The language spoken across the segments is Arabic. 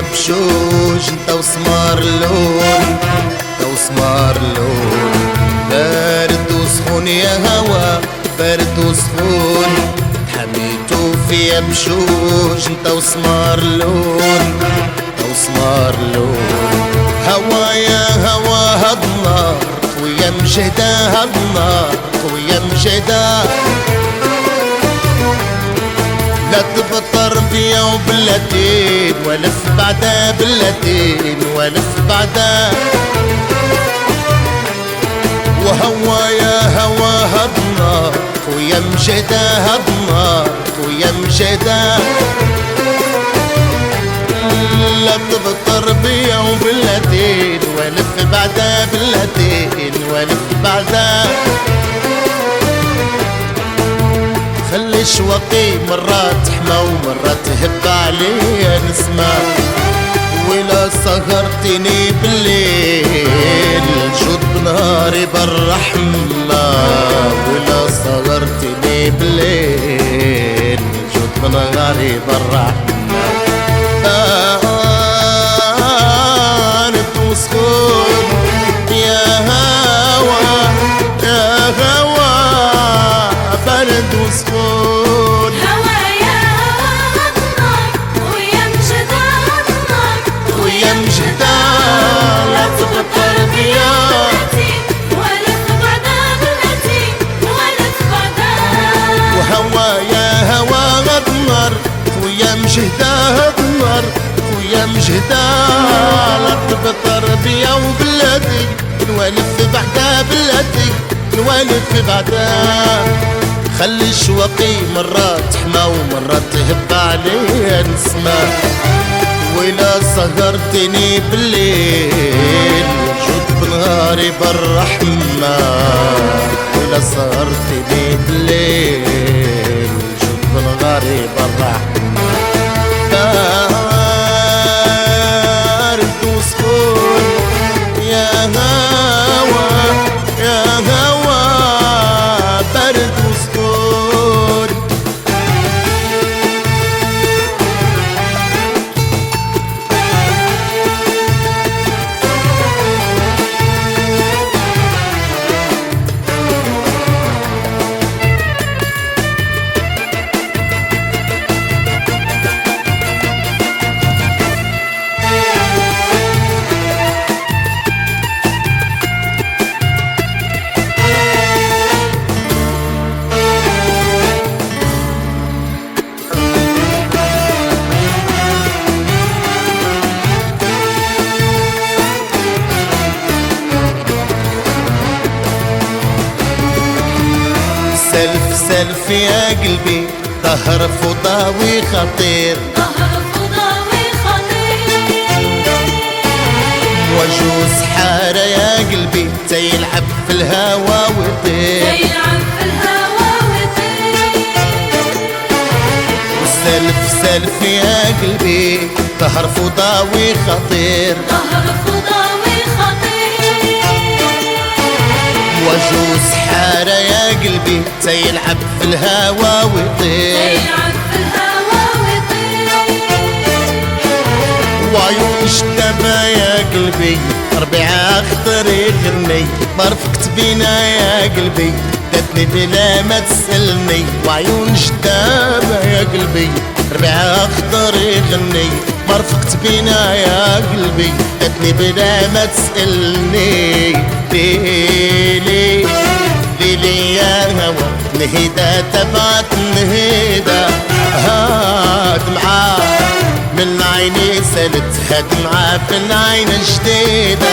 بشوج انت وسمار اللون، انت وسمار اللون. بارد وسخون يا هوا، بارد وسخون، حميتو فيا بشوج انت وسمار اللون، انت وسمار اللون. هوا يا هوا هالنار خويا مجهدة، هالنار خويا مجهدة. لا تبطر بيا وبلاتين ولف بعدا بلاتين ولف بعدا. وهوا يا هوا هالنار خويا مجهدة، هالنار خويا مجهدة. لا تبطر بيا وبلاتين ولف بعدا بلاتين ولف بعدا. خلي شوقي مرات حمى ومرات تهب عليا نسمع. ولا سهرتني بالليل جود بنهاري بالرحمة، ولا سهرتني بالليل جود بنهاري بالرحمة. بارد وسخون يا هوا، يا هوا بارد وسخون. هوا يا هوا النار خويا مجهدة، النار خويا مجهدة. لا تبطر بيا ولف بعدا بلاتين ولف بعدا. وهوا يا هوا النار خويا مجهدة، النار خويا مجهدة. لا تبطر بيا وبلادي نولف بعدا بلادي نولف بعدا. خلي شوقي مرات حمى ومرات تهب عليا نسمع. ولا سهرتني بالليل جود بنهاري بالرحمة، ولا سهرتني بالليل جود بنهاري بالرحمة. بارد وسخون يا هوا، يا هوا بارد وسخون. سلف سلف يا قلبي ظهر فضاوي خطير، ظهر فضاوي خطير. وجوز حارة يا قلبي تيلعب في الهوا ويطير، تيلعب في الهوا ويطير. وسلف سلف يا قلبي ظهر فضاوي خطير، ظهر فضاوي خطير. وجوز حارة يا قلبي تيلعب في الهوا ويطير، تيلعب في الهوا ويطير. وعيون شتابة يا قلبي ربيعة خطر يغني. مرفقت بينا يا قلبي داتني بلا ما تسألني. وعيون شتابة يا قلبي ربيعة خطر يغني. مرفقت بينا يا قلبي داتني بلا ما تسألني. ليلي ليلي يا هوا نهيدة تبعت نهيدة. هاد معاه من عيني سالت، هاد معاه في العين جديدة.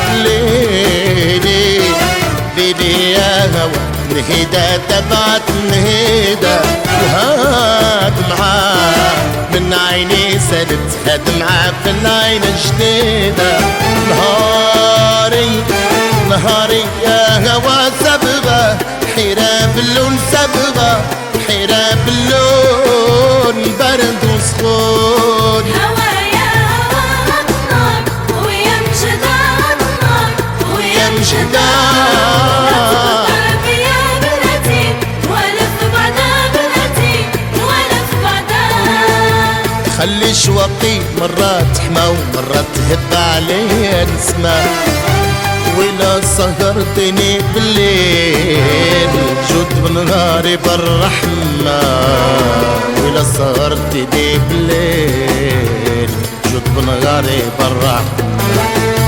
ليلي ليلي يا هوا نهيدة تبعت نهيدة. وهاد معاه من عيني سالت، هاد معاه في العين جديدة. نهاري نهاري يا هوا صبغة حيرة باللون، صبغة حيرة باللون. بارد وسخون هوا يا هوا النار خويا مجهدة، النار خويا مجهدة. لا تبطر بيا بلاتين ولف بعدا بلاتين ولف بعدا. خلي شوقي مرات حما ومرات تهب عليا نسمع. ولا سهرتني بالليل جود بنهاري بالرحمة. ولا سهرتني بالليل جود بنهاري بالرحمة.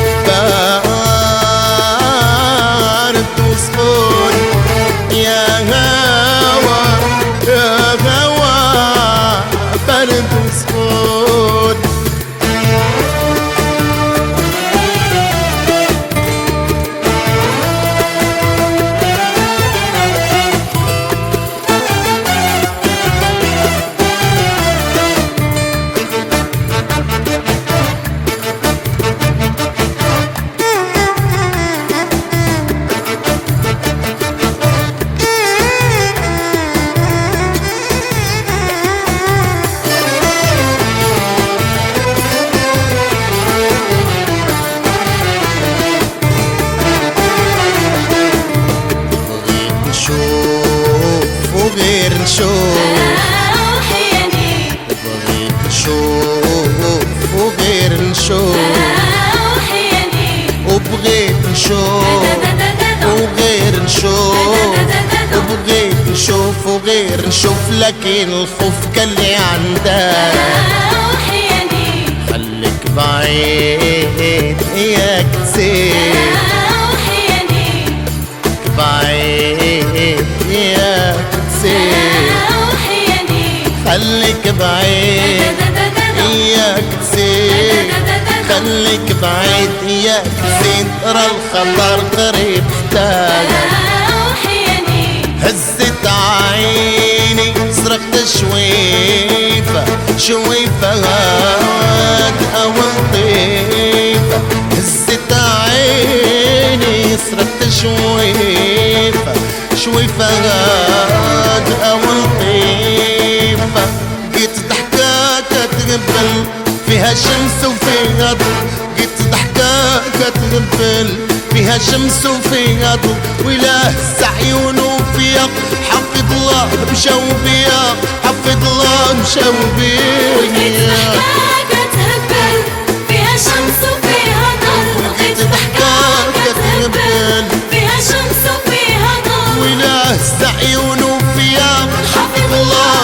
بارد وسخون يا هوا يا هوا بارد وسخون. وغير نشوف بغيت نشوف وغير نشوف وبغيت نشوف وغير نشوف وبغيت نشوف وغير نشوف. لكن الخوف كان لي عندك خليك بعيد اياك تسير بعيد اياك تسير خليك بعيد اياك تسير خليك بعيد اياك تسير. ترى الخطر قريب احتاجك. هزت عيني صرخت شويفة شويفة هاد أول طيفة. هزت عيني صرخت شويفة شويفة هاد أول طيفة. جيت ضحكة تغبل فيها شمس وفيها ضوء. جيت ضحكة تغبل فيها شمس وفيها ضوء. وإله عيون وفيق حفظ الله مشاو بيا حفظ الله مشاو بيا. تهبل فيها شمس وفيها ضوء. وجيت ضحكة تهبل فيها شمس وفيها ضوء. وإله عيون وفيق حفظ الله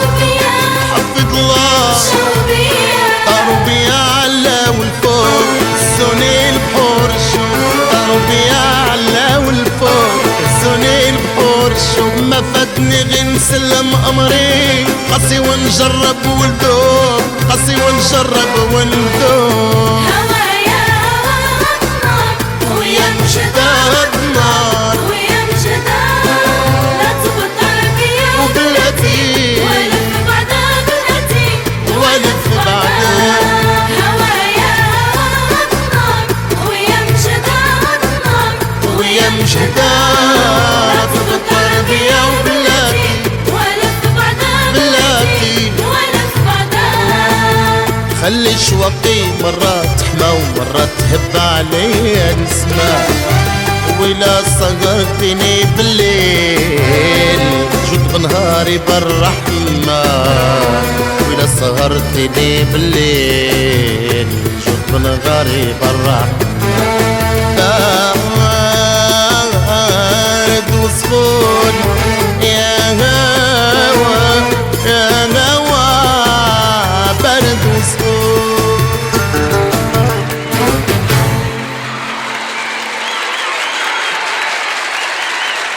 حفظ الله. طاروا بيا على والفوق سوني البحور الشوق. طاروا بيا على والفوق سوني البحور الشوق. ما فاتني غير نسلم امري قاسي ونجرب وندوب قاسي ونجرب وندوب. هوايا النار ويا مجداد النار ويا مجداد. لا تبطل بيا وبلاتي ولف بعدها بلاتي ولف بعدها. هوايا النار ويا مجداد النار ويا مجداد تبطل بيا وبلاتي ولف بعدها بلاتي. ولف بعدها. خلي شوقي مرات حما ومرات تهب عليا نسمع. ولا صغرتني بالليل جود بنهاري بالرحمة. ولا صغرتني بالليل جود بنهاري بالرحمة. بارد وسخون يا